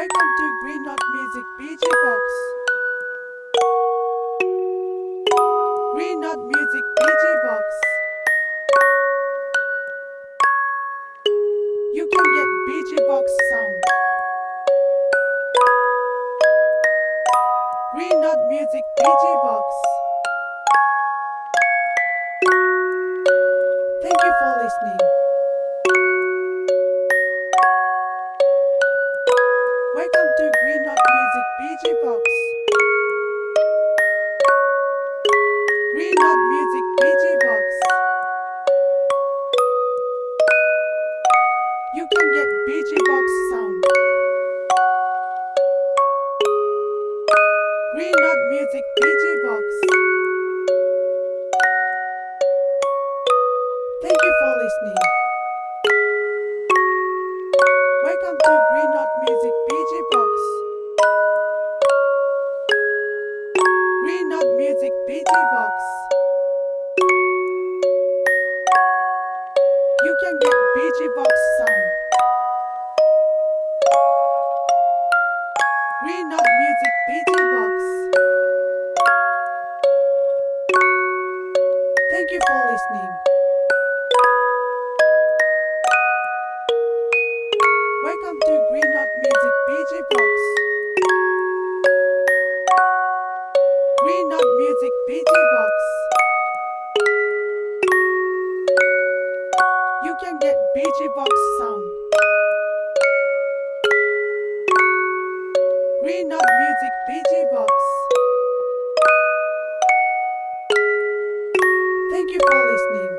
Welcome to Green Note Music BG Box. Green Note Music BG Box. You can get BG Box sound. Green Note Music BG Box. Thank you for listening. Welcome to Green Note Music BG Box. Green Note Music BG Box. You can get BG Box sound. Green Note Music BG Box. Thank you for listening. Welcome to Green Note Music BG Box. Green Note Music BG Box. You can get BG Box sound. Green Note Music BG Box. Thank you for listening. Welcome to Green Note Music BG Box. Green Note Music BG Box. You can get BG Box sound. Green Note Music BG Box. Thank you for listening.